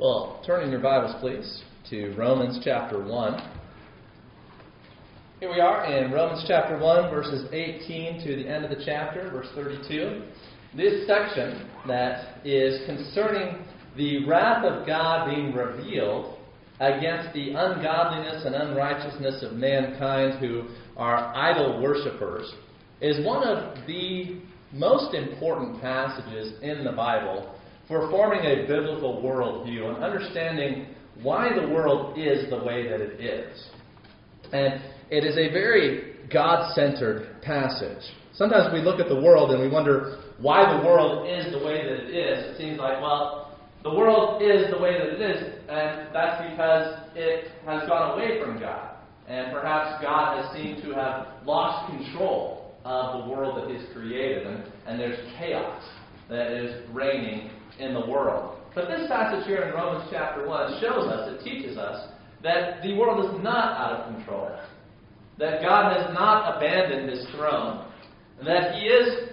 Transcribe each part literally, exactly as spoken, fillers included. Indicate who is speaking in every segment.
Speaker 1: Well, turn in your Bibles, please, to Romans chapter one. Here we are in Romans chapter one, verses eighteen to the end of the chapter, verse thirty-two. This section that is concerning the wrath of God being revealed against the ungodliness and unrighteousness of mankind who are idol worshippers is one of the most important passages in the Bible for forming a biblical worldview and understanding why the world is the way that it is. And it is a very God-centered passage. Sometimes we look at the world and we wonder why the world is the way that it is. It seems like, well, the world is the way that it is, and that's because it has gone away from God. And perhaps God has seemed to have lost control of the world that He's created, and, and there's chaos that is reigning in the world. But this passage here in Romans chapter one shows us, it teaches us, that the world is not out of control. That God has not abandoned His throne. That He is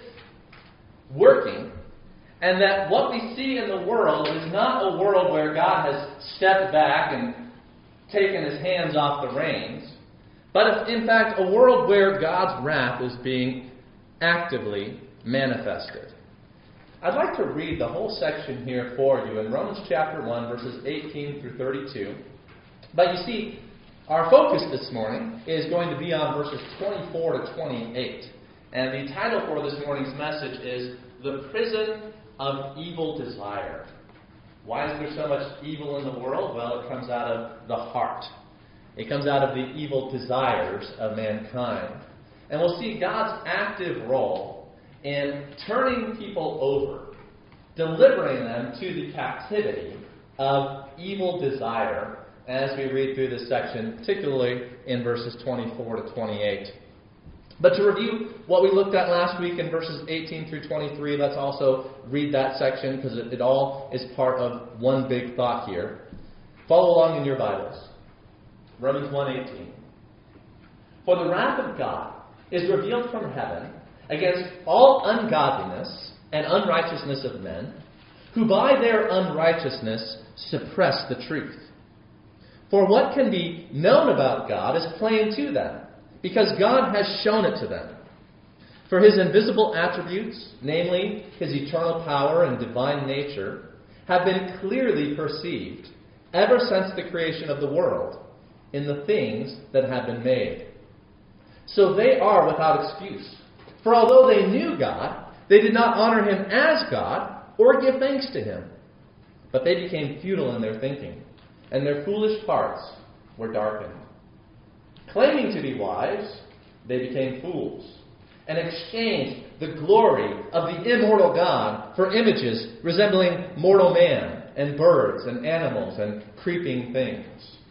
Speaker 1: working. And that what we see in the world is not a world where God has stepped back and taken His hands off the reins. But in fact, a world where God's wrath is being actively manifested. I'd like to read the whole section here for you in Romans chapter one, verses eighteen through thirty-two. But you see, our focus this morning is going to be on verses twenty-four to twenty-eight. And the title for this morning's message is The Prison of Evil Desire. Why is there so much evil in the world? Well, it comes out of the heart. It comes out of the evil desires of mankind. And we'll see God's active role in turning people over, delivering them to the captivity of evil desire as we read through this section, particularly in verses twenty-four to twenty-eight. But to review what we looked at last week in verses eighteen through twenty-three, let's also read that section because it, it all is part of one big thought here. Follow along in your Bibles. Romans one eighteen. For the wrath of God is revealed from heaven against all ungodliness and unrighteousness of men, who by their unrighteousness suppress the truth. For what can be known about God is plain to them, because God has shown it to them. For His invisible attributes, namely His eternal power and divine nature, have been clearly perceived ever since the creation of the world in the things that have been made. So they are without excuse. For although they knew God, they did not honor Him as God or give thanks to Him. But they became futile in their thinking, and their foolish hearts were darkened. Claiming to be wise, they became fools, and exchanged the glory of the immortal God for images resembling mortal man, and birds, and animals, and creeping things.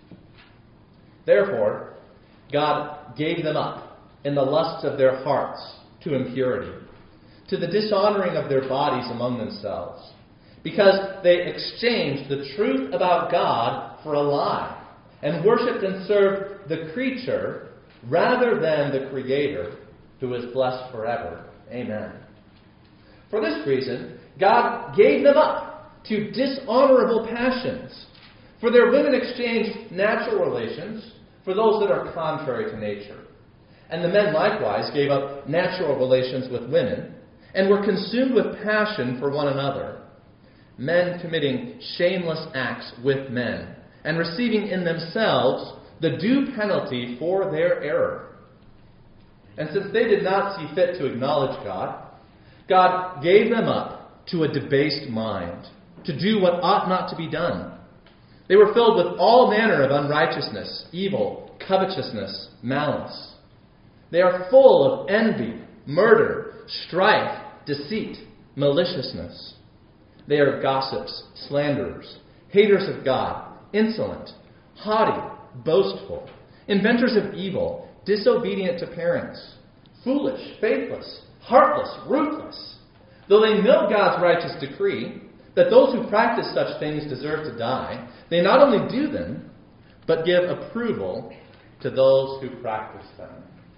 Speaker 1: Therefore, God gave them up in the lusts of their hearts to impurity, to the dishonoring of their bodies among themselves, because they exchanged the truth about God for a lie, and worshipped and served the creature rather than the Creator, who is blessed forever. Amen. For this reason, God gave them up to dishonorable passions. For their women exchanged natural relations for those that are contrary to nature. And the men likewise gave up natural relations with women, and were consumed with passion for one another, men committing shameless acts with men, and receiving in themselves the due penalty for their error. And since they did not see fit to acknowledge God, God gave them up to a debased mind, to do what ought not to be done. They were filled with all manner of unrighteousness, evil, covetousness, malice. They are full of envy, murder, strife, deceit, maliciousness. They are gossips, slanderers, haters of God, insolent, haughty, boastful, inventors of evil, disobedient to parents, foolish, faithless, heartless, ruthless. Though they know God's righteous decree that those who practice such things deserve to die, they not only do them, but give approval to those who practice them.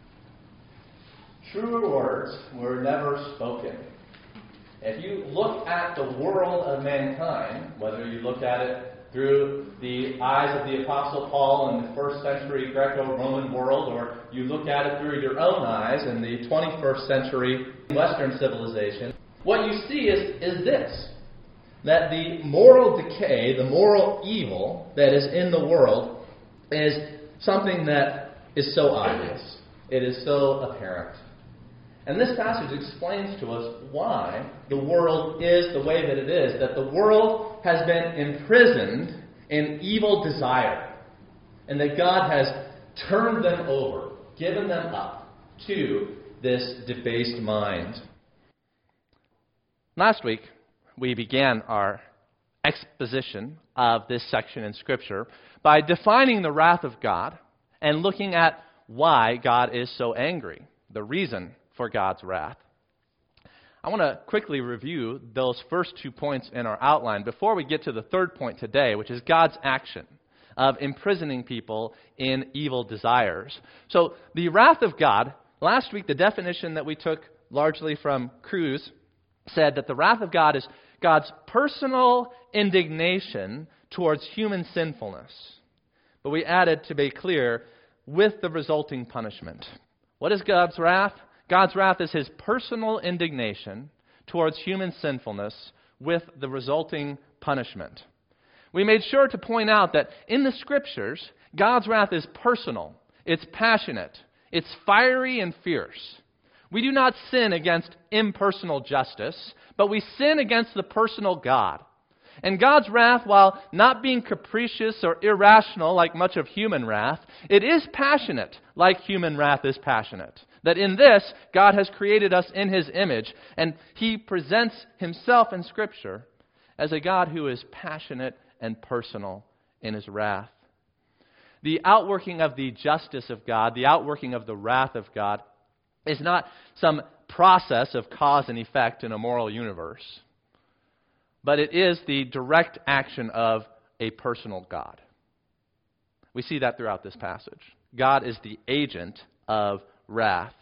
Speaker 1: Truer words were never spoken. If you look at the world of mankind, whether you look at it through the eyes of the Apostle Paul in the first century Greco-Roman world, or you look at it through your own eyes in the twenty-first century Western civilization, what you see is, is this, that the moral decay, the moral evil that is in the world is something that is so obvious. It is so apparent. And this passage explains to us why the world is the way that it is, that the world has been imprisoned in evil desire, and that God has turned them over, given them up to this debased mind. Last week, we began our exposition of this section in Scripture by defining the wrath of God and looking at why God is so angry, the reason for God's wrath. I want to quickly review those first two points in our outline before we get to the third point today, which is God's action of imprisoning people in evil desires. So, the wrath of God, last week the definition that we took largely from Cruz said that the wrath of God is God's personal indignation towards human sinfulness. But we added, to be clear, with the resulting punishment. What is God's wrath? God's wrath is His personal indignation towards human sinfulness with the resulting punishment. We made sure to point out that in the Scriptures, God's wrath is personal, it's passionate, it's fiery and fierce. We do not sin against impersonal justice, but we sin against the personal God. And God's wrath, while not being capricious or irrational like much of human wrath, it is passionate like human wrath is passionate. That in this, God has created us in His image, and He presents Himself in Scripture as a God who is passionate and personal in His wrath. The outworking of the justice of God, the outworking of the wrath of God, is not some process of cause and effect in a moral universe, but it is the direct action of a personal God. We see that throughout this passage. God is the agent of wrath.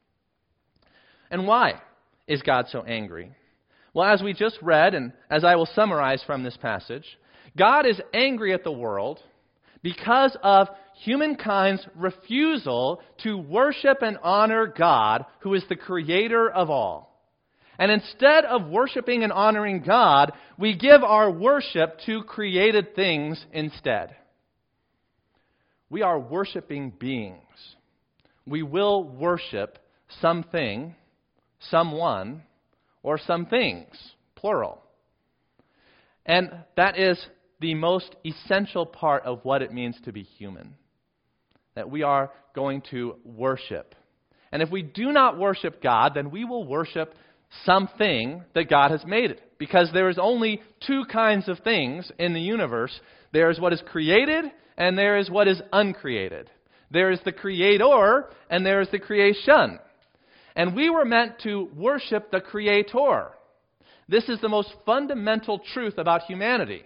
Speaker 1: And why is God so angry? Well, as we just read, and as I will summarize from this passage, God is angry at the world because of humankind's refusal to worship and honor God, who is the creator of all. And instead of worshiping and honoring God, we give our worship to created things instead. We are worshiping beings. We will worship something, someone, or some things, plural. And that is the most essential part of what it means to be human. That we are going to worship. And if we do not worship God, then we will worship something that God has made. Because there is only two kinds of things in the universe. There is what is created, and there is what is uncreated. There is the Creator, and there is the creation. And we were meant to worship the Creator. This is the most fundamental truth about humanity.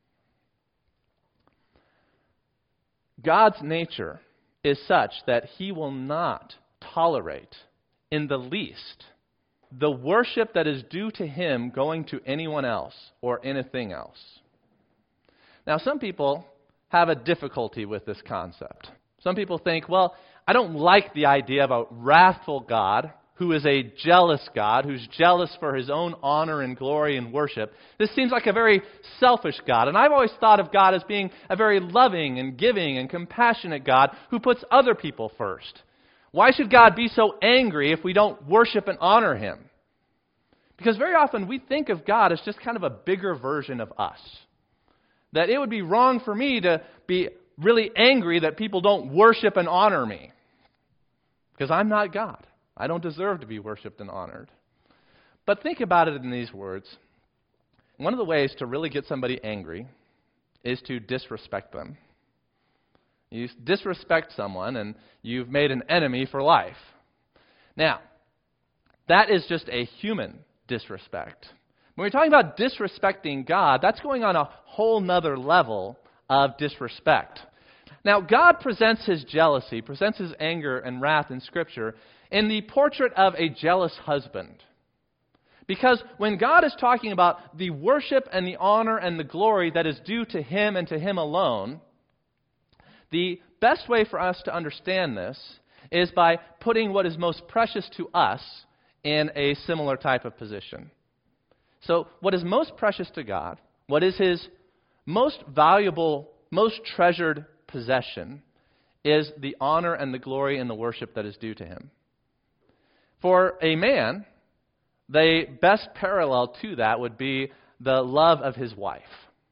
Speaker 1: God's nature is such that He will not tolerate in the least the worship that is due to Him going to anyone else or anything else. Now, some people have a difficulty with this concept. Some people think, well, I don't like the idea of a wrathful God who is a jealous God, who's jealous for His own honor and glory and worship. This seems like a very selfish God. And I've always thought of God as being a very loving and giving and compassionate God who puts other people first. Why should God be so angry if we don't worship and honor Him? Because very often we think of God as just kind of a bigger version of us. That it would be wrong for me to be really angry that people don't worship and honor me. Because I'm not God. I don't deserve to be worshiped and honored. But think about it in these words. One of the ways to really get somebody angry is to disrespect them. You disrespect someone and you've made an enemy for life. Now, that is just a human disrespect. When we're talking about disrespecting God, that's going on a whole nother level of disrespect. Now, God presents His jealousy, presents His anger and wrath in Scripture in the portrait of a jealous husband. Because when God is talking about the worship and the honor and the glory that is due to Him and to Him alone, the best way for us to understand this is by putting what is most precious to us in a similar type of position. So what is most precious to God, what is His most valuable, most treasured possession, is the honor and the glory and the worship that is due to Him. For a man, the best parallel to that would be the love of his wife.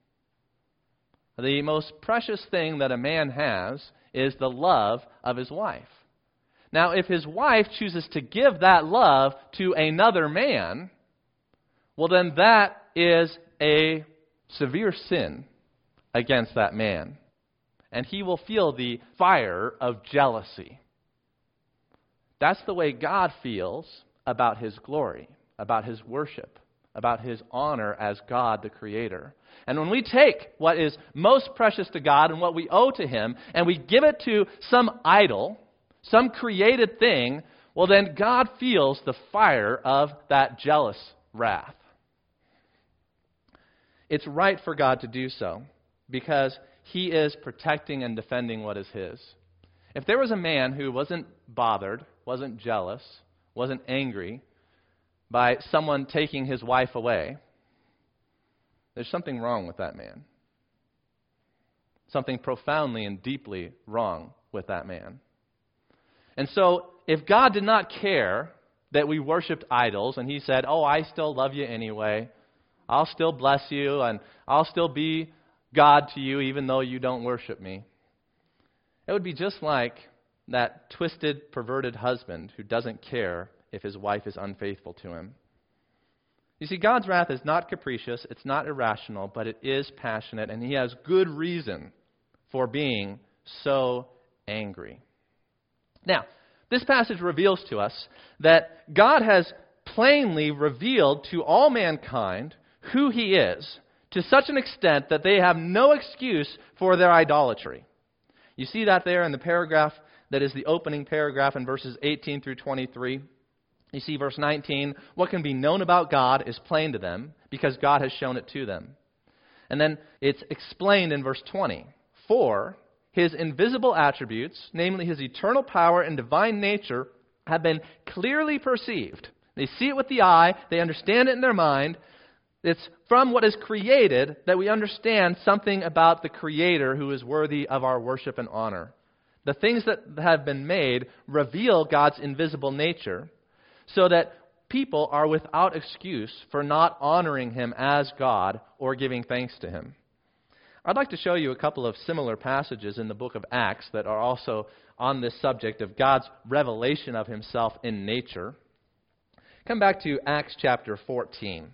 Speaker 1: The most precious thing that a man has is the love of his wife. Now, if his wife chooses to give that love to another man, well, then that is a severe sin against that man. And he will feel the fire of jealousy. That's the way God feels about His glory, about His worship, about His honor as God the Creator. And when we take what is most precious to God and what we owe to Him, and we give it to some idol, some created thing, well then God feels the fire of that jealous wrath. It's right for God to do so, because He is protecting and defending what is His. If there was a man who wasn't bothered, wasn't jealous, wasn't angry by someone taking his wife away, there's something wrong with that man. Something profoundly and deeply wrong with that man. And so, if God did not care that we worshipped idols, and He said, oh, I still love you anyway, I'll still bless you, and I'll still be God to you even though you don't worship me, it would be just like that twisted, perverted husband who doesn't care if his wife is unfaithful to him. You see, God's wrath is not capricious, it's not irrational, but it is passionate, and He has good reason for being so angry. Now, this passage reveals to us that God has plainly revealed to all mankind who He is, to such an extent that they have no excuse for their idolatry. You see that there in the paragraph that is the opening paragraph in verses eighteen through twenty-three. You see verse nineteen, what can be known about God is plain to them, because God has shown it to them. And then it's explained in verse twenty. For His invisible attributes, namely His eternal power and divine nature, have been clearly perceived. They see it with the eye, they understand it in their mind. It's from what is created that we understand something about the Creator who is worthy of our worship and honor. The things that have been made reveal God's invisible nature, so that people are without excuse for not honoring Him as God or giving thanks to Him. I'd like to show you a couple of similar passages in the book of Acts that are also on this subject of God's revelation of Himself in nature. Come back to Acts chapter fourteen.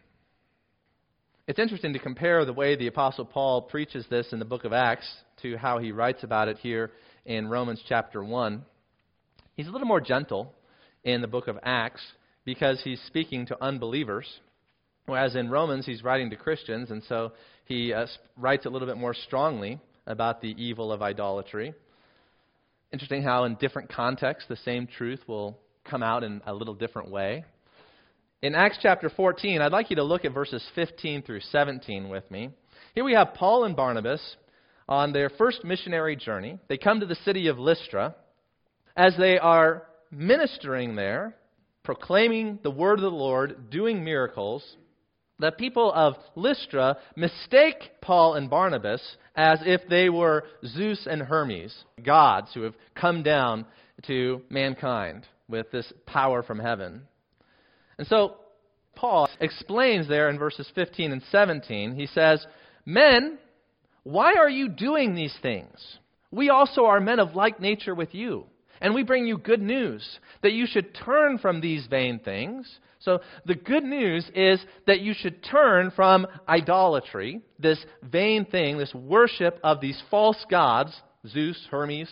Speaker 1: It's interesting to compare the way the Apostle Paul preaches this in the book of Acts to how he writes about it here in Romans chapter one. He's a little more gentle in the book of Acts because he's speaking to unbelievers, whereas in Romans he's writing to Christians, and so he uh, writes a little bit more strongly about the evil of idolatry. Interesting how in different contexts the same truth will come out in a little different way. In Acts chapter fourteen, I'd like you to look at verses fifteen through seventeen with me. Here we have Paul and Barnabas on their first missionary journey. They come to the city of Lystra. As they are ministering there, proclaiming the word of the Lord, doing miracles, the people of Lystra mistake Paul and Barnabas as if they were Zeus and Hermes, gods who have come down to mankind with this power from heaven. And so Paul explains there in verses fifteen and seventeen, he says, "Men, why are you doing these things? We also are men of like nature with you, and we bring you good news, that you should turn from these vain things." So the good news is that you should turn from idolatry, this vain thing, this worship of these false gods, Zeus, Hermes.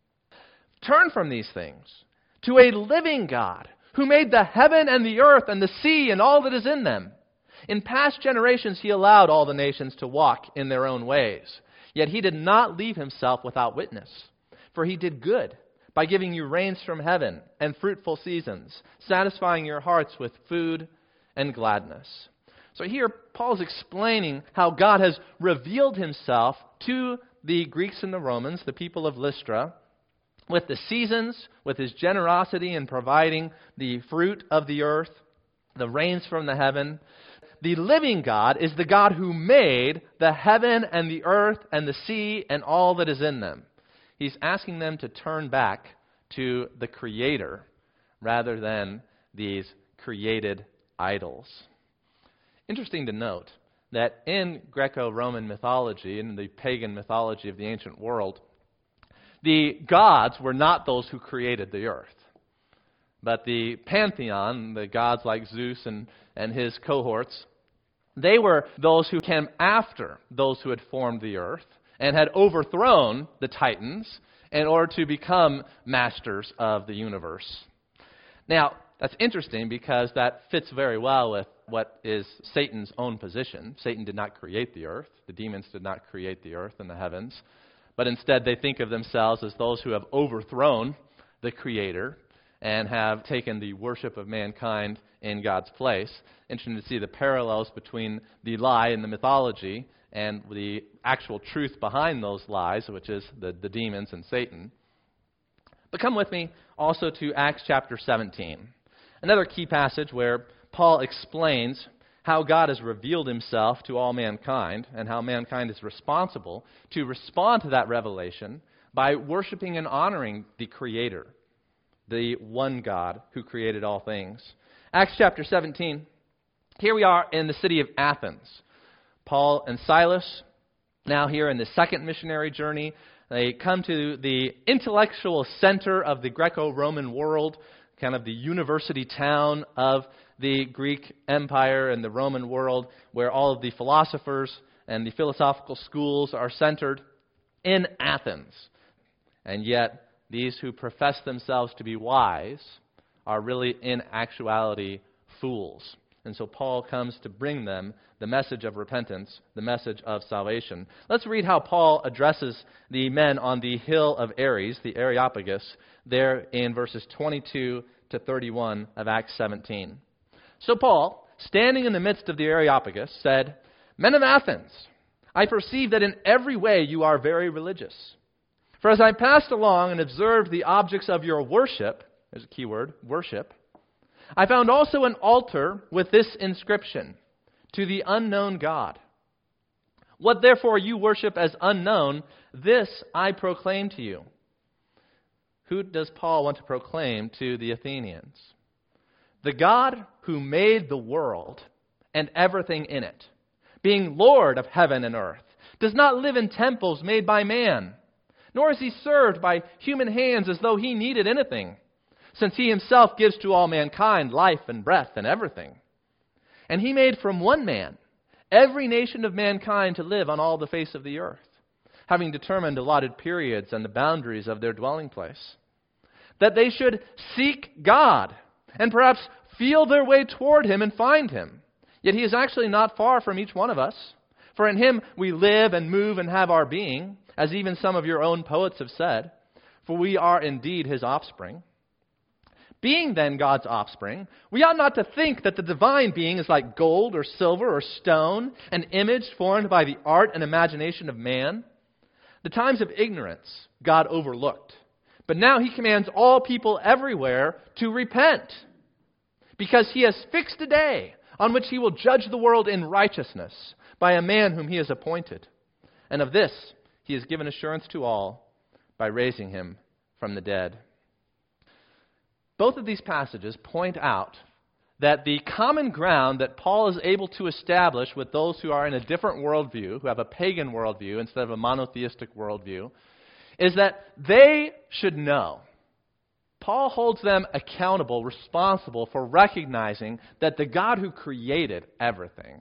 Speaker 1: Turn from these things to a living God, who made the heaven and the earth and the sea and all that is in them. In past generations He allowed all the nations to walk in their own ways. Yet He did not leave Himself without witness. For He did good by giving you rains from heaven and fruitful seasons, satisfying your hearts with food and gladness. So here, Paul's explaining how God has revealed himself to the Greeks and the Romans, the people of Lystra, with the seasons, with his generosity in providing the fruit of the earth, the rains from the heaven. The living God is the God who made the heaven and the earth and the sea and all that is in them. He's asking them to turn back to the Creator rather than these created idols. Interesting to note that in Greco-Roman mythology, in the pagan mythology of the ancient world, the gods were not those who created the earth. But the pantheon, the gods like Zeus and, and his cohorts, they were those who came after those who had formed the earth and had overthrown the Titans in order to become masters of the universe. Now, that's interesting because that fits very well with what is Satan's own position. Satan did not create the earth. The demons did not create the earth and the heavens. But instead they think of themselves as those who have overthrown the Creator and have taken the worship of mankind in God's place. Interesting to see the parallels between the lie in the mythology and the actual truth behind those lies, which is the, the demons and Satan. But come with me also to Acts chapter seventeen, another key passage where Paul explains how God has revealed himself to all mankind and how mankind is responsible to respond to that revelation by worshiping and honoring the Creator, the one God who created all things. Acts chapter seventeen, here we are in the city of Athens. Paul and Silas, now here in the second missionary journey, they come to the intellectual center of the Greco-Roman world, kind of the university town of the Greek Empire and the Roman world, where all of the philosophers and the philosophical schools are centered in Athens. And yet, these who profess themselves to be wise are really in actuality fools. And so Paul comes to bring them the message of repentance, the message of salvation. Let's read how Paul addresses the men on the hill of Ares, the Areopagus, there in verses twenty-two to thirty-one of Acts seventeen. So Paul, standing in the midst of the Areopagus, said, "Men of Athens, I perceive that in every way you are very religious. For as I passed along and observed the objects of your worship," there's a key word, worship, "I found also an altar with this inscription, to the unknown God. What therefore you worship as unknown, this I proclaim to you." Who does Paul want to proclaim to the Athenians? The God who made the world and everything in it, being Lord of heaven and earth, does not live in temples made by man, nor is he served by human hands as though he needed anything, since he himself gives to all mankind life and breath and everything. And he made from one man every nation of mankind to live on all the face of the earth, having determined allotted periods and the boundaries of their dwelling place, that they should seek God and perhaps feel their way toward him and find him. Yet he is actually not far from each one of us. For in him we live and move and have our being, as even some of your own poets have said, for we are indeed his offspring. Being then God's offspring, we ought not to think that the divine being is like gold or silver or stone, an image formed by the art and imagination of man. The times of ignorance God overlooked, but now he commands all people everywhere to repent, because he has fixed a day on which he will judge the world in righteousness by a man whom he has appointed. And of this he has given assurance to all by raising him from the dead. Both of these passages point out that the common ground that Paul is able to establish with those who are in a different worldview, who have a pagan worldview instead of a monotheistic worldview, is that they should know. Paul holds them accountable, responsible for recognizing that the God who created everything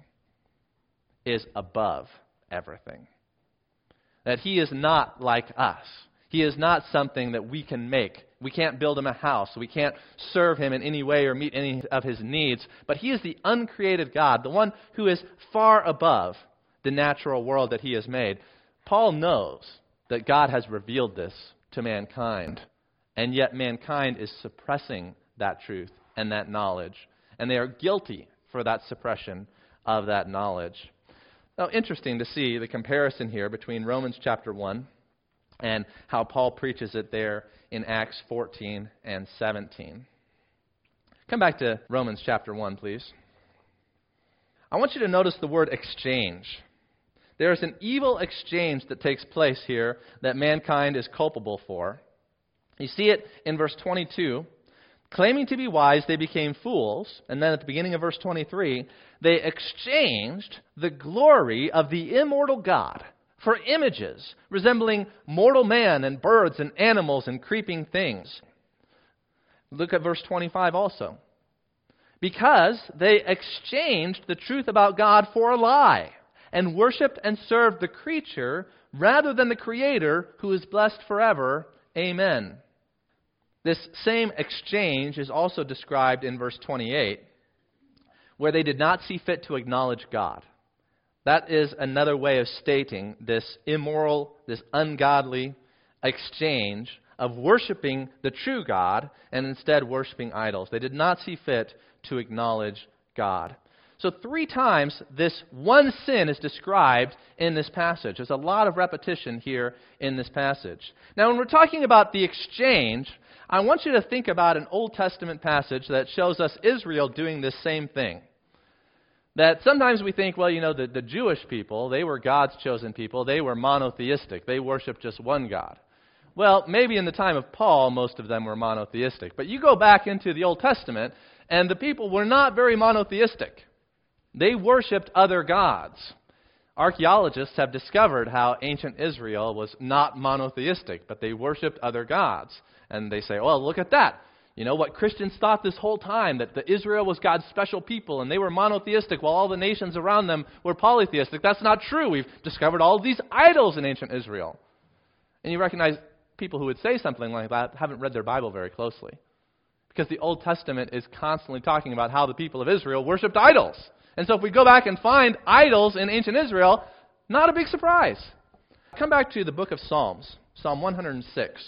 Speaker 1: is above everything. That he is not like us. He is not something that we can make. We can't build him a house. We can't serve him in any way or meet any of his needs. But he is the uncreated God, the one who is far above the natural world that he has made. Paul knows that God has revealed this to mankind. And yet mankind is suppressing that truth and that knowledge. And they are guilty for that suppression of that knowledge. Now, interesting to see the comparison here between Romans chapter one and how Paul preaches it there in Acts fourteen and seventeen. Come back to Romans chapter one, please. I want you to notice the word exchange. There is an evil exchange that takes place here that mankind is culpable for. You see it in verse twenty-two. Claiming to be wise, they became fools. And then at the beginning of verse twenty-three, they exchanged the glory of the immortal God for images resembling mortal man and birds and animals and creeping things. Look at verse twenty-five also. Because they exchanged the truth about God for a lie and worshipped and served the creature rather than the Creator, who is blessed forever. Amen. This same exchange is also described in verse twenty-eight, where they did not see fit to acknowledge God. That is another way of stating this immoral, this ungodly exchange of worshiping the true God and instead worshiping idols. They did not see fit to acknowledge God. So three times this one sin is described in this passage. There's a lot of repetition here in this passage. Now, when we're talking about the exchange, I want you to think about an Old Testament passage that shows us Israel doing this same thing. That sometimes we think, well, you know, the, the Jewish people, they were God's chosen people. They were monotheistic. They worshiped just one God. Well, maybe in the time of Paul, most of them were monotheistic. But you go back into the Old Testament, and the people were not very monotheistic. They worshipped other gods. Archaeologists have discovered how ancient Israel was not monotheistic, but they worshipped other gods. And they say, well, look at that. You know what Christians thought this whole time, that the Israel was God's special people, and they were monotheistic while all the nations around them were polytheistic. That's not true. We've discovered all of these idols in ancient Israel. And you recognize people who would say something like that haven't read their Bible very closely. Because the Old Testament is constantly talking about how the people of Israel worshipped idols. And so if we go back and find idols in ancient Israel, not a big surprise. Come back to the book of Psalms, Psalm one hundred six.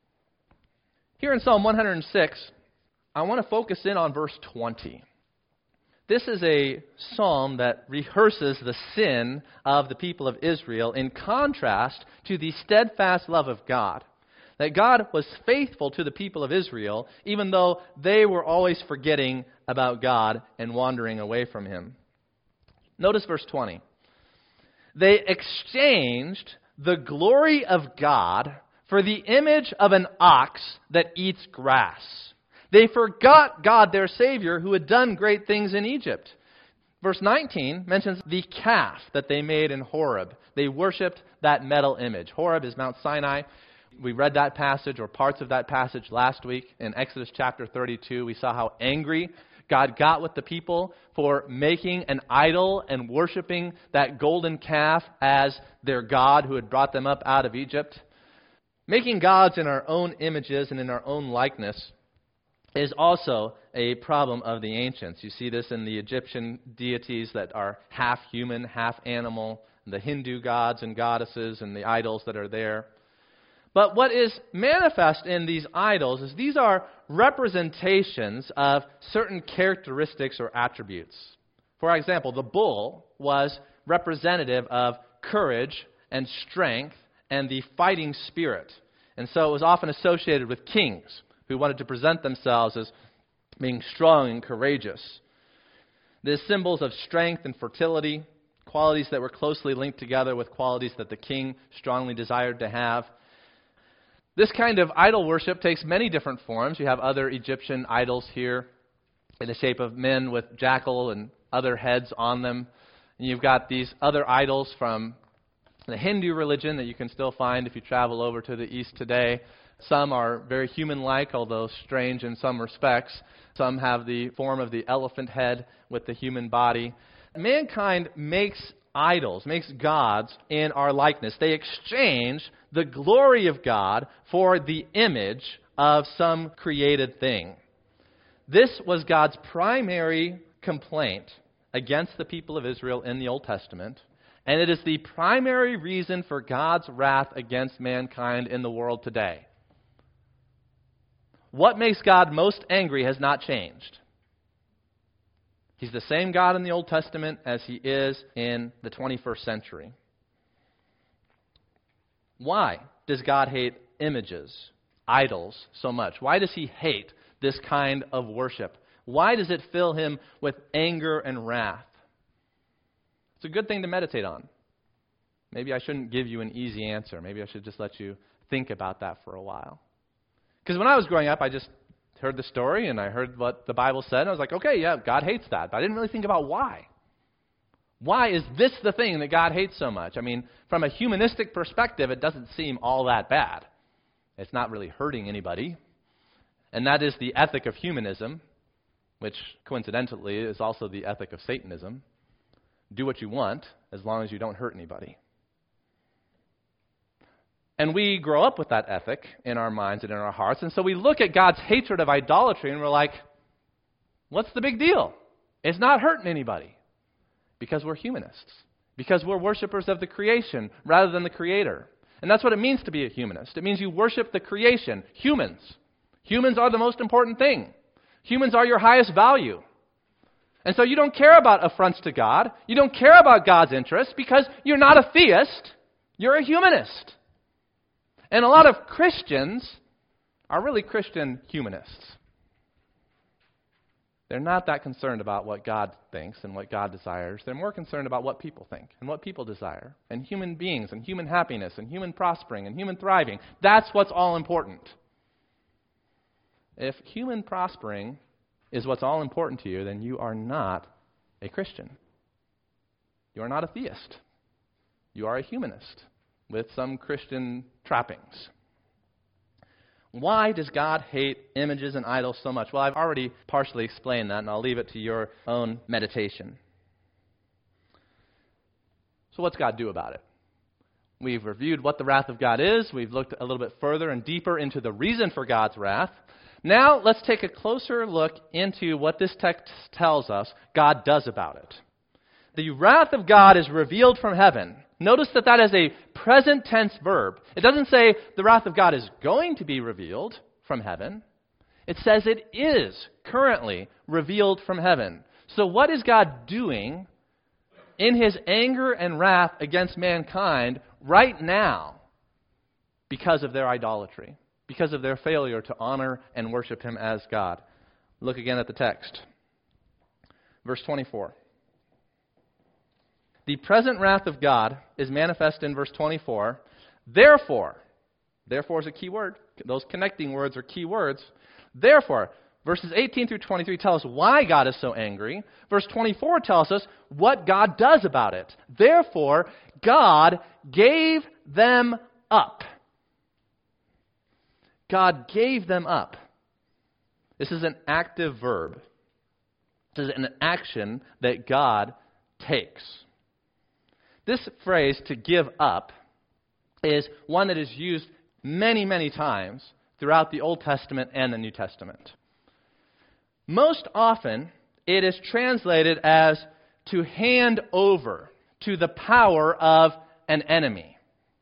Speaker 1: Here in Psalm one hundred six, I want to focus in on verse twenty. This is a psalm that rehearses the sin of the people of Israel in contrast to the steadfast love of God. That God was faithful to the people of Israel, even though they were always forgetting about God and wandering away from Him. Notice verse twenty. They exchanged the glory of God for the image of an ox that eats grass. They forgot God, their Savior, who had done great things in Egypt. Verse nineteen mentions the calf that they made in Horeb. They worshipped that metal image. Horeb is Mount Sinai. We read that passage, or parts of that passage, last week in Exodus chapter thirty-two. We saw how angry God got with the people for making an idol and worshiping that golden calf as their God who had brought them up out of Egypt. Making gods in our own images and in our own likeness is also a problem of the ancients. You see this in the Egyptian deities that are half human, half animal, the Hindu gods and goddesses and the idols that are there. But what is manifest in these idols is these are representations of certain characteristics or attributes. For example, the bull was representative of courage and strength and the fighting spirit. And so it was often associated with kings who wanted to present themselves as being strong and courageous. The symbols of strength and fertility, qualities that were closely linked together with qualities that the king strongly desired to have. This kind of idol worship takes many different forms. You have other Egyptian idols here in the shape of men with jackal and other heads on them. And you've got these other idols from the Hindu religion that you can still find if you travel over to the east today. Some are very human-like, although strange in some respects. Some have the form of the elephant head with the human body. Mankind makes idols, makes gods in our likeness. They exchange the glory of God for the image of some created thing. This was God's primary complaint against the people of Israel in the Old Testament, and it is the primary reason for God's wrath against mankind in the world today. What makes God most angry has not changed. He's the same God in the Old Testament as he is in the twenty-first century. Why does God hate images, idols, so much? Why does he hate this kind of worship? Why does it fill him with anger and wrath? It's a good thing to meditate on. Maybe I shouldn't give you an easy answer. Maybe I should just let you think about that for a while. Because when I was growing up, I just heard the story and I heard what the Bible said. And I was like, okay, yeah, God hates that. But I didn't really think about why. Why is this the thing that God hates so much? I mean, from a humanistic perspective, it doesn't seem all that bad. It's not really hurting anybody. And that is the ethic of humanism, which coincidentally is also the ethic of Satanism. Do what you want as long as you don't hurt anybody. And we grow up with that ethic in our minds and in our hearts. And so we look at God's hatred of idolatry and we're like, what's the big deal? It's not hurting anybody. Because we're humanists. Because we're worshipers of the creation rather than the Creator. And that's what it means to be a humanist. It means you worship the creation, humans. Humans are the most important thing. Humans are your highest value. And so you don't care about affronts to God. You don't care about God's interests because you're not a theist. You're a humanist. And a lot of Christians are really Christian humanists. They're not that concerned about what God thinks and what God desires. They're more concerned about what people think and what people desire and human beings and human happiness and human prospering and human thriving. That's what's all important. If human prospering is what's all important to you, then you are not a Christian. You are not a theist. You are a humanist with some Christian trappings. Why does God hate images and idols so much? Well, I've already partially explained that, and I'll leave it to your own meditation. So what's God do about it? We've reviewed what the wrath of God is. We've looked a little bit further and deeper into the reason for God's wrath. Now, let's take a closer look into what this text tells us God does about it. The wrath of God is revealed from heaven. Notice that that is a present tense verb. It doesn't say the wrath of God is going to be revealed from heaven. It says it is currently revealed from heaven. So what is God doing in his anger and wrath against mankind right now because of their idolatry, because of their failure to honor and worship him as God? Look again at the text. Verse twenty-four. The present wrath of God is manifest in verse twenty-four. Therefore, therefore is a key word. Those connecting words are key words. Therefore, verses eighteen through twenty-three tell us why God is so angry. Verse twenty-four tells us what God does about it. Therefore, God gave them up. God gave them up. This is an active verb. This is an action that God takes. This phrase, to give up, is one that is used many, many times throughout the Old Testament and the New Testament. Most often, it is translated as to hand over to the power of an enemy.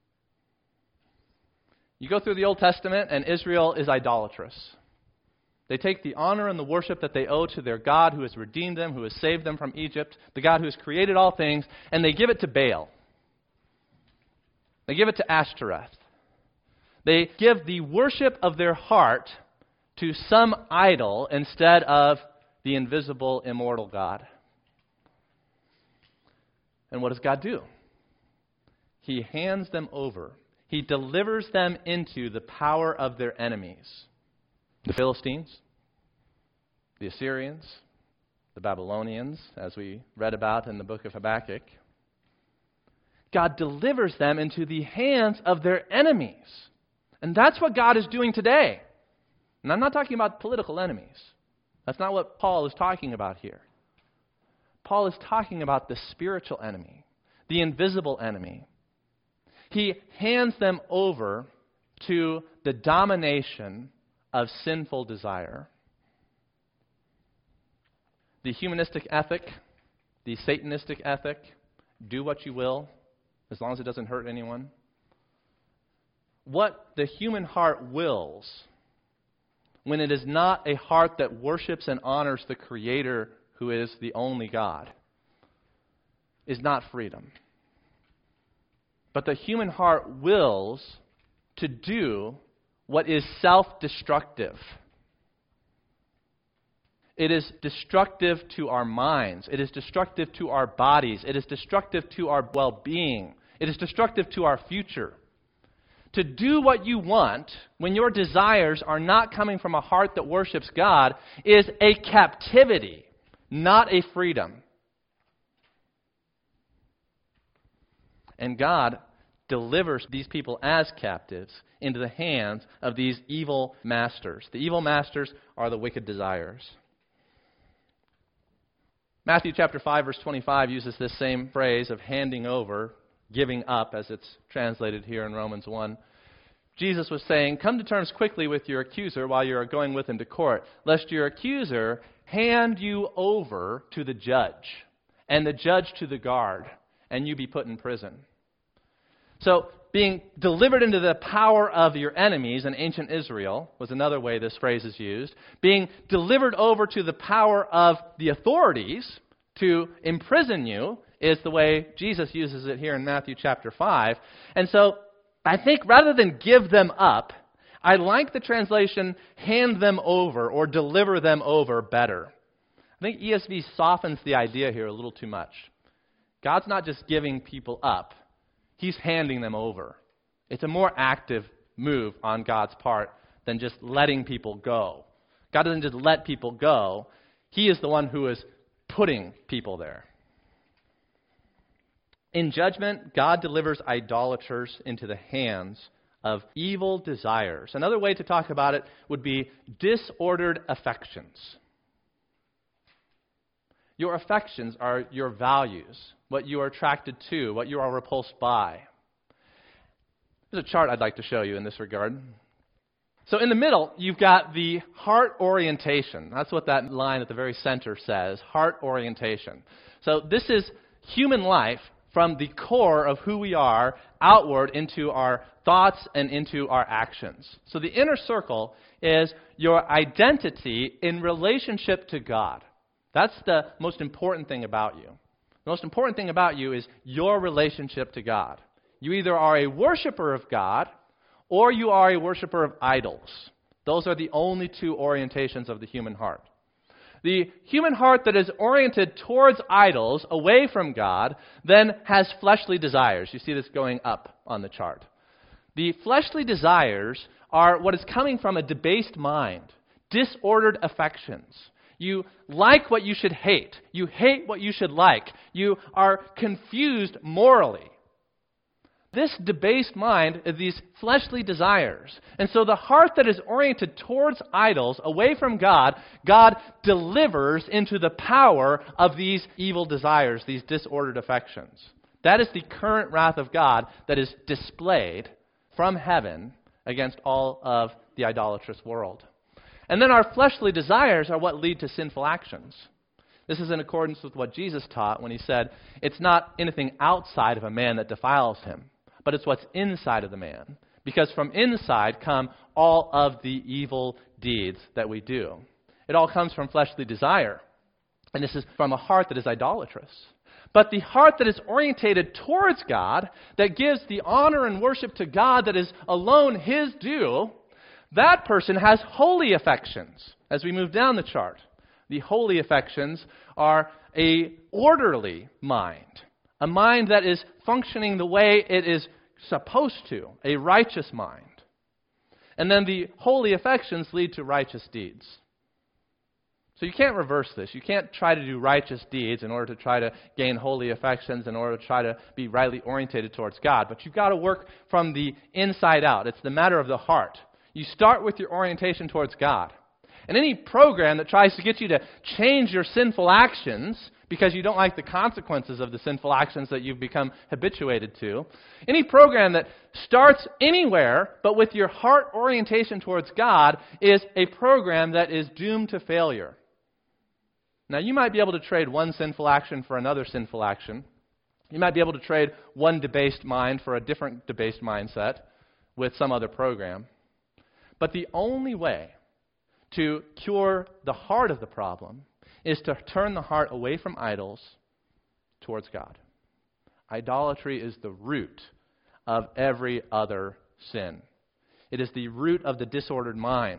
Speaker 1: You go through the Old Testament, and Israel is idolatrous. They take the honor and the worship that they owe to their God who has redeemed them, who has saved them from Egypt, the God who has created all things, and they give it to Baal. They give it to Ashtoreth. They give the worship of their heart to some idol instead of the invisible, immortal God. And what does God do? He hands them over. He delivers them into the power of their enemies. The Philistines, the Assyrians, the Babylonians, as we read about in the book of Habakkuk. God delivers them into the hands of their enemies. And that's what God is doing today. And I'm not talking about political enemies. That's not what Paul is talking about here. Paul is talking about the spiritual enemy, the invisible enemy. He hands them over to the domination of sinful desire. The humanistic ethic, the Satanistic ethic, do what you will, as long as it doesn't hurt anyone. What the human heart wills when it is not a heart that worships and honors the Creator who is the only God, is not freedom. But the human heart wills to do what is self-destructive. It is destructive to our minds. It is destructive to our bodies. It is destructive to our well-being. It is destructive to our future. To do what you want when your desires are not coming from a heart that worships God is a captivity, not a freedom. And God delivers these people as captives into the hands of these evil masters. The evil masters are the wicked desires. Matthew chapter five, verse twenty-five uses this same phrase of handing over, giving up, as it's translated here in Romans one. Jesus was saying, come to terms quickly with your accuser while you are going with him to court, lest your accuser hand you over to the judge, and the judge to the guard, and you be put in prison. So, being delivered into the power of your enemies in ancient Israel was another way this phrase is used. Being delivered over to the power of the authorities to imprison you is the way Jesus uses it here in Matthew chapter five. And so, I think rather than give them up, I like the translation hand them over or deliver them over better. I think E S V softens the idea here a little too much. God's not just giving people up. He's handing them over. It's a more active move on God's part than just letting people go. God doesn't just let people go. He is the one who is putting people there. In judgment, God delivers idolaters into the hands of evil desires. Another way to talk about it would be disordered affections. Your affections are your values, what you are attracted to, what you are repulsed by. There's a chart I'd like to show you in this regard. So in the middle, you've got the heart orientation. That's what that line at the very center says, heart orientation. So this is human life from the core of who we are outward into our thoughts and into our actions. So the inner circle is your identity in relationship to God. That's the most important thing about you. The most important thing about you is your relationship to God. You either are a worshiper of God or you are a worshiper of idols. Those are the only two orientations of the human heart. The human heart that is oriented towards idols, away from God, then has fleshly desires. You see this going up on the chart. The fleshly desires are what is coming from a debased mind, disordered affections. You like what you should hate. You hate what you should like. You are confused morally. This debased mind is these fleshly desires. And so the heart that is oriented towards idols, away from God, God delivers into the power of these evil desires, these disordered affections. That is the current wrath of God that is displayed from heaven against all of the idolatrous world. And then our fleshly desires are what lead to sinful actions. This is in accordance with what Jesus taught when he said, it's not anything outside of a man that defiles him, but it's what's inside of the man. Because from inside come all of the evil deeds that we do. It all comes from fleshly desire. And this is from a heart that is idolatrous. But the heart that is orientated towards God, that gives the honor and worship to God that is alone his due, that person has holy affections. As we move down the chart, the holy affections are a orderly mind, a mind that is functioning the way it is supposed to, a righteous mind. And then the holy affections lead to righteous deeds. So you can't reverse this. You can't try to do righteous deeds in order to try to gain holy affections, in order to try to be rightly orientated towards God. But you've got to work from the inside out. It's the matter of the heart. You start with your orientation towards God. And any program that tries to get you to change your sinful actions because you don't like the consequences of the sinful actions that you've become habituated to, any program that starts anywhere but with your heart orientation towards God is a program that is doomed to failure. Now, you might be able to trade one sinful action for another sinful action. You might be able to trade one debased mind for a different debased mindset with some other program. But the only way to cure the heart of the problem is to turn the heart away from idols towards God. Idolatry is the root of every other sin. It is the root of the disordered mind.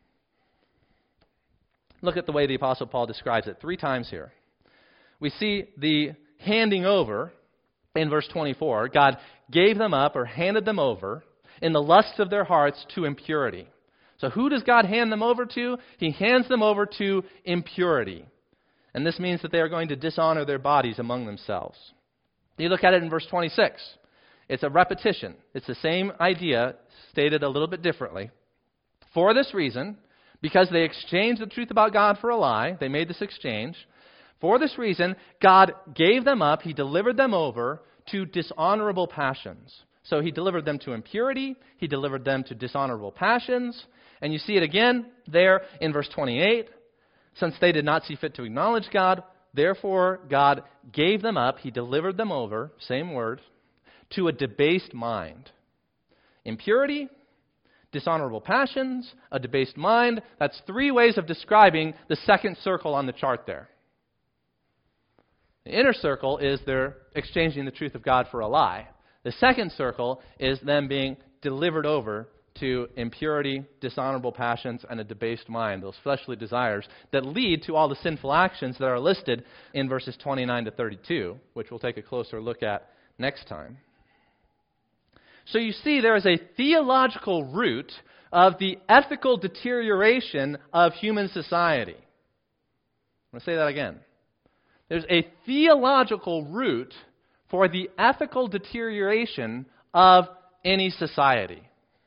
Speaker 1: Look at the way the Apostle Paul describes it three times here. We see the handing over in verse twenty-four. God gave them up or handed them over in the lusts of their hearts to impurity. So who does God hand them over to? He hands them over to impurity. And this means that they are going to dishonor their bodies among themselves. You look at it in verse twenty-six. It's a repetition. It's the same idea stated a little bit differently. For this reason, because they exchanged the truth about God for a lie, they made this exchange. For this reason, God gave them up, He delivered them over to dishonorable passions. So He delivered them to impurity, He delivered them to dishonorable passions. And you see it again there in verse twenty-eight. Since they did not see fit to acknowledge God, therefore God gave them up, He delivered them over, same word, to a debased mind. Impurity, dishonorable passions, a debased mind. That's three ways of describing the second circle on the chart there. The inner circle is they're exchanging the truth of God for a lie. The second circle is them being delivered over to impurity, dishonorable passions, and a debased mind, those fleshly desires that lead to all the sinful actions that are listed in verses twenty-nine to thirty-two, which we'll take a closer look at next time. So you see there is a theological root of the ethical deterioration of human society. I'm going to say that again. There's a theological root for the ethical deterioration of any society.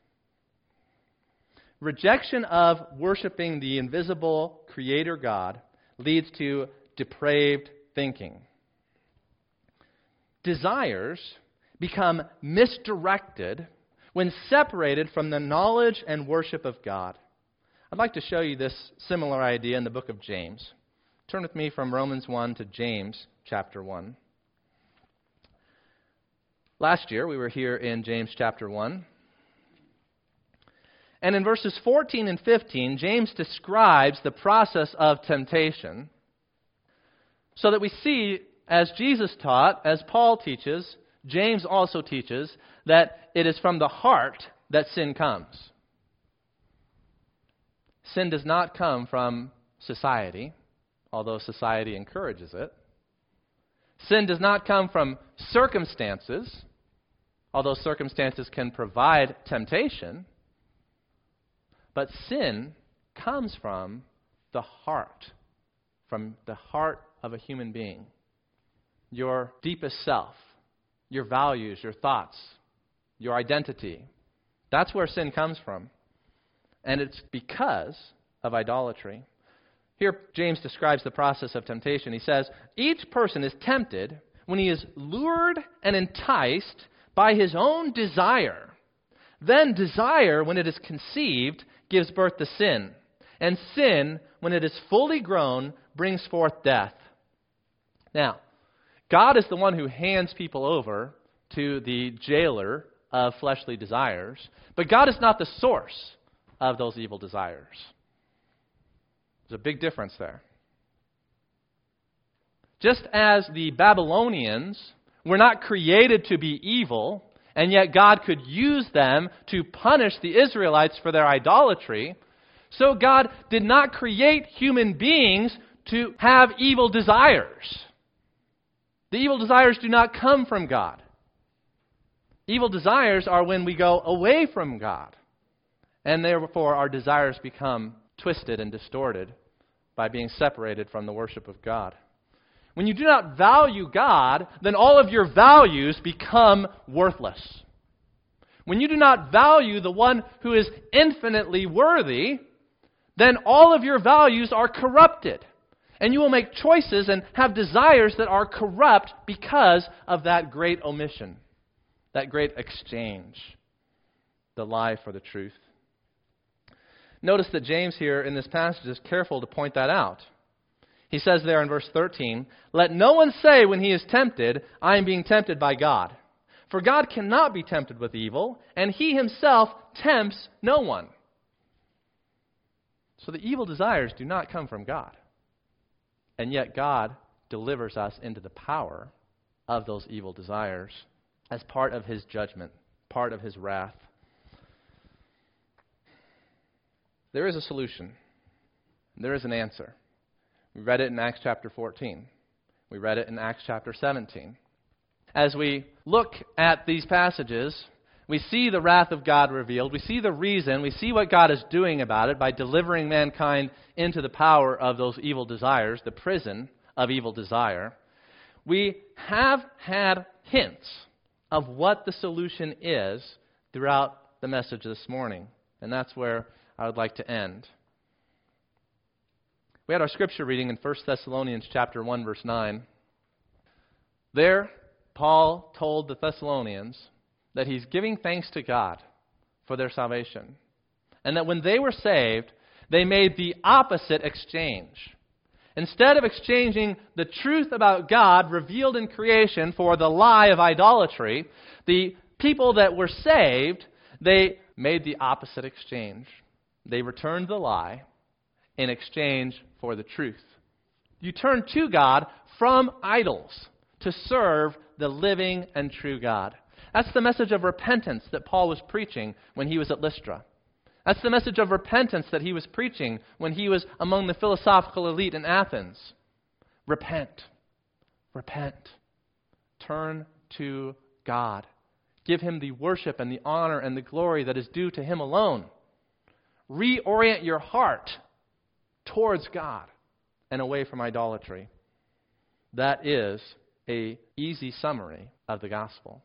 Speaker 1: Rejection of worshiping the invisible Creator God leads to depraved thinking. Desires become misdirected when separated from the knowledge and worship of God. I'd like to show you this similar idea in the book of James. Turn with me from Romans one to James chapter one. Last year we were here in James chapter one. And in verses fourteen and fifteen, James describes the process of temptation so that we see, as Jesus taught, as Paul teaches, James also teaches that it is from the heart that sin comes. Sin does not come from society, although society encourages it. Sin does not come from circumstances, although circumstances can provide temptation. But sin comes from the heart, from the heart of a human being. Your deepest self, your values, your thoughts, your identity. That's where sin comes from. And it's because of idolatry. Here, James describes the process of temptation. He says, each person is tempted when he is lured and enticed by his own desire. Then desire, when it is conceived, gives birth to sin. And sin, when it is fully grown, brings forth death. Now, God is the one who hands people over to the jailer of fleshly desires, but God is not the source of those evil desires. There's a big difference there. Just as the Babylonians were not created to be evil, and yet God could use them to punish the Israelites for their idolatry, so God did not create human beings to have evil desires. The evil desires do not come from God. Evil desires are when we go away from God, and therefore our desires become twisted and distorted by being separated from the worship of God. When you do not value God, then all of your values become worthless. When you do not value the one who is infinitely worthy, then all of your values are corrupted. And you will make choices and have desires that are corrupt because of that great omission, that great exchange, the lie for the truth. Notice that James here in this passage is careful to point that out. He says there in verse thirteen, "Let no one say when he is tempted, I am being tempted by God. For God cannot be tempted with evil, and He Himself tempts no one." So the evil desires do not come from God. And yet God delivers us into the power of those evil desires as part of his judgment, part of his wrath. There is a solution. There is an answer. We read it in Acts chapter fourteen. We read it in Acts chapter seventeen. As we look at these passages, we see the wrath of God revealed. We see the reason. We see what God is doing about it by delivering mankind into the power of those evil desires, the prison of evil desire. We have had hints of what the solution is throughout the message this morning. And that's where I would like to end. We had our scripture reading in First Thessalonians chapter one, verse nine. There, Paul told the Thessalonians that he's giving thanks to God for their salvation. And that when they were saved, they made the opposite exchange. Instead of exchanging the truth about God revealed in creation for the lie of idolatry, the people that were saved, they made the opposite exchange. They returned the lie in exchange for the truth. You turn to God from idols to serve the living and true God. That's the message of repentance that Paul was preaching when he was at Lystra. That's the message of repentance that he was preaching when he was among the philosophical elite in Athens. Repent. Repent. Turn to God. Give him the worship and the honor and the glory that is due to him alone. Reorient your heart towards God and away from idolatry. That is an easy summary of the gospel.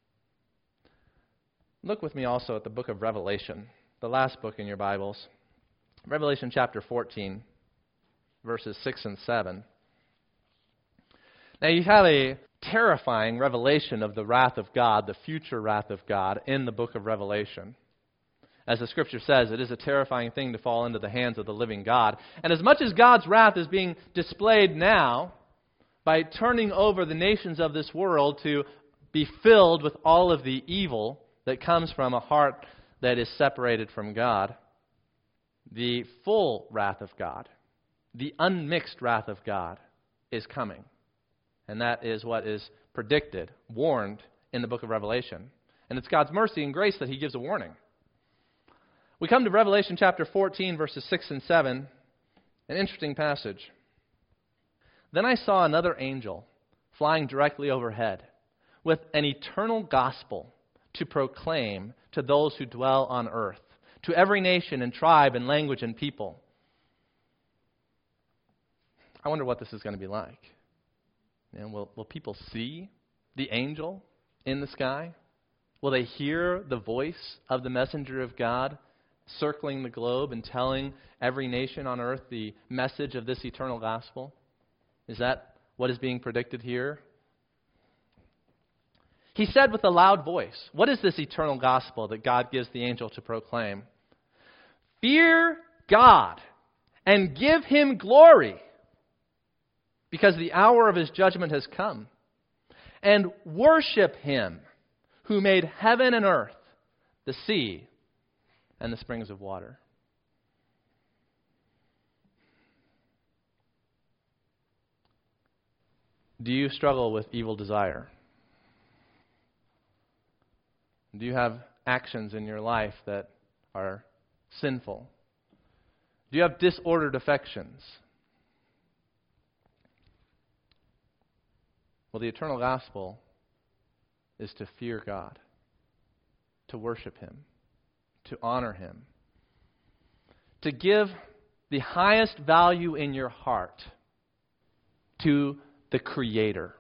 Speaker 1: Look with me also at the book of Revelation, the last book in your Bibles. Revelation chapter fourteen, verses six and seven. Now you have a terrifying revelation of the wrath of God, the future wrath of God, in the book of Revelation. As the scripture says, it is a terrifying thing to fall into the hands of the living God. And as much as God's wrath is being displayed now by turning over the nations of this world to be filled with all of the evil that comes from a heart that is separated from God, the full wrath of God, the unmixed wrath of God is coming. And that is what is predicted, warned in the book of Revelation. And it's God's mercy and grace that he gives a warning. We come to Revelation chapter fourteen, verses six and seven, an interesting passage. Then I saw another angel flying directly overhead with an eternal gospel to proclaim to those who dwell on earth, to every nation and tribe and language and people. I wonder what this is going to be like. And will, will people see the angel in the sky? Will they hear the voice of the messenger of God circling the globe and telling every nation on earth the message of this eternal gospel? Is that what is being predicted here? He said with a loud voice, what is this eternal gospel that God gives the angel to proclaim? Fear God and give him glory, because the hour of his judgment has come. And worship him who made heaven and earth, the sea, and the springs of water. Do you struggle with evil desire? Do you have actions in your life that are sinful? Do you have disordered affections? Well, the eternal gospel is to fear God, to worship him, to honor him, to give the highest value in your heart to the Creator.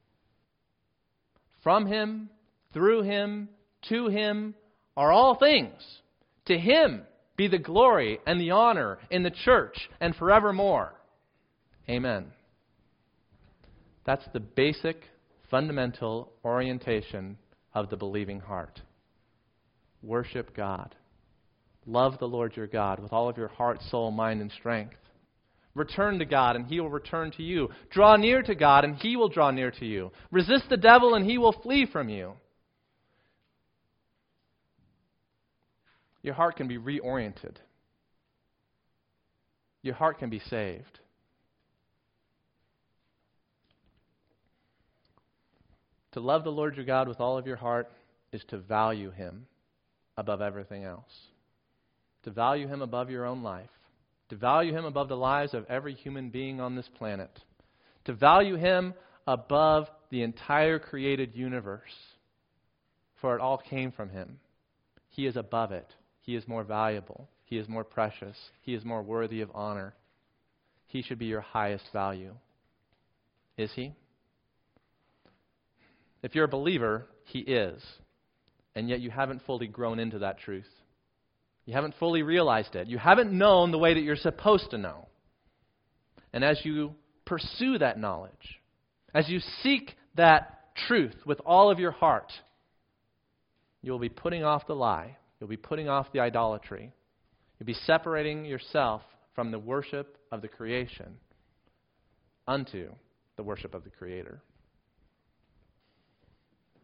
Speaker 1: From him, through him, to him are all things. To him be the glory and the honor in the church and forevermore. Amen. That's the basic, fundamental orientation of the believing heart. Worship God. Love the Lord your God with all of your heart, soul, mind, and strength. Return to God, and he will return to you. Draw near to God, and he will draw near to you. Resist the devil, and he will flee from you. Your heart can be reoriented. Your heart can be saved. To love the Lord your God with all of your heart is to value Him above everything else. To value Him above your own life. To value Him above the lives of every human being on this planet. To value Him above the entire created universe. For it all came from Him. He is above it. He is more valuable. He is more precious. He is more worthy of honor. He should be your highest value. Is He? If you're a believer, He is. And yet you haven't fully grown into that truth. You haven't fully realized it. You haven't known the way that you're supposed to know. And as you pursue that knowledge, as you seek that truth with all of your heart, you'll be putting off the lie. You'll be putting off the idolatry. You'll be separating yourself from the worship of the creation unto the worship of the Creator.